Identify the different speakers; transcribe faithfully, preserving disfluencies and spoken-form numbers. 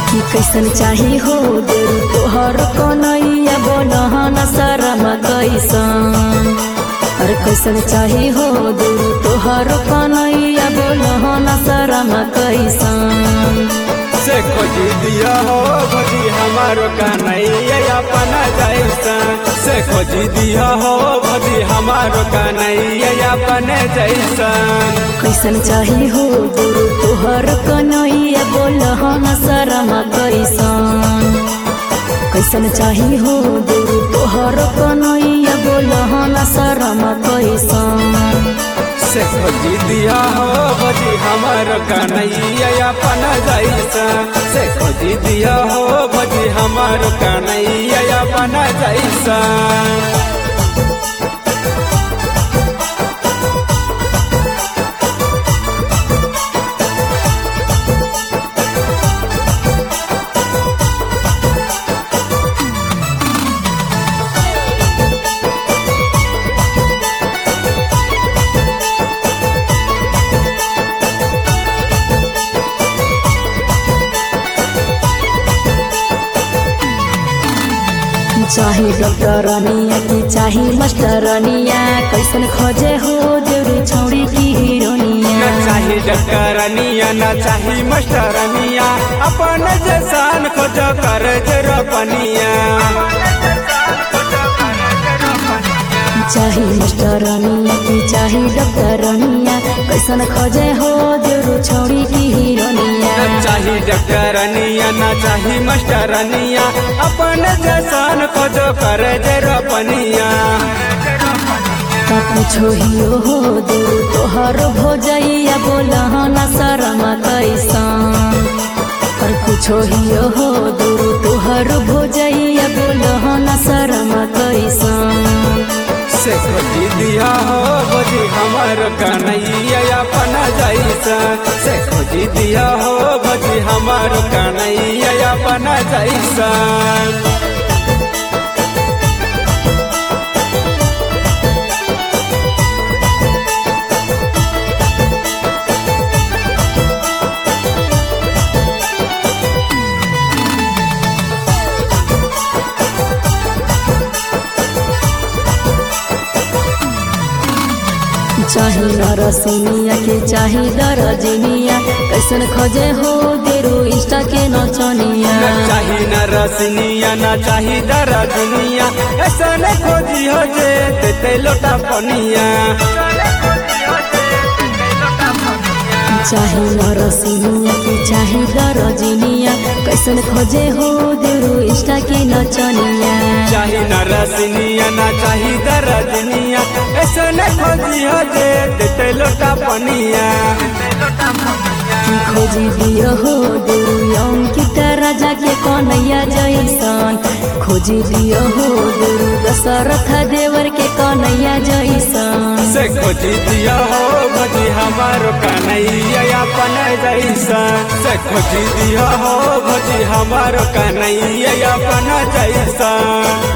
Speaker 1: कि कैसन चाही हो देरू तोहर कन्हैया बोलहन शरम कैसन। अरे कैसन चाही हो देरू तोहर कन्हैया बोलहन शरम कैसन।
Speaker 2: से खोजी दिया हो भजी हमारो कन्हैया अपना जैसन। से खोजी दिया हो भजी हमारो कन्हैया अपने जैसन।
Speaker 1: कैसन चाही हो देरू तोहर कन्हैया बोलहन शरम कैसन। कैसन चाही हो देरू तोहर कन्हैया बोलहन शरम कैसन।
Speaker 2: से खोजी दिया हो भजी हमारो कन्हैया अपना जैसन। से खोजी दिया हो भजी हमारो कन्हैया अपना जैसन।
Speaker 1: चाही डॉक्टरनिया की चाही मास्टरनिया कैसन खोजे हो देवरी छौड़ी की हीरोनिया।
Speaker 2: न चाही डॉक्टरनिया न चाही मास्टरनिया अपन जैसन खोज कर जरपनिया।
Speaker 1: चाही मास्टरनिया की चाही डॉक्टरनिया कैसन खोजे हो देवरी छौड़ी की हीरोनिया।
Speaker 2: न चाही डॉक्टरनिया न चाही मास्टरनिया अपन जैसन खोज कर जरपनिया।
Speaker 1: पूछो हियो हो देरू तोहर भोजैया बोलहन शरम कैसन। पर पूछो हियो हो देरू तोहर भोजैया बोलहन शरम कैसन।
Speaker 2: से खोजी दिया हो भजी हमारो कन्हैया अपना जैसन। से खोजी दिया हो भजी हमारो कन्हैया अपना जैसन। चाही नरसिनिया के चाही दरजनिया कैसन खोजे हो देरू इंस्टा के नचनिया। न चाही नरसिनिया न चाही दरजनिया ऐसन खोजी हो जे देते लोटा पनिया।
Speaker 1: चाही नरसिनिया की चाही दरजनिया कैसन खोजे हो देरू इंस्टा के नचनिया।
Speaker 2: चाही नरसिनिया न चाही दरजनिया ऐसन खोजी हो जे देते लोटा पनिया।
Speaker 1: की खोजी दियो हो देरू अंकित राजा के कन्हैया जैसन। खोजी दियो हो देरू दशरथ देवर के कन्हैया जैसन।
Speaker 2: से खोजी दिया हो भजी हमारो कन्हैया अपना जैसन। से खोजी दिया हो भजी हमारो कन्हैया अपना जैसन।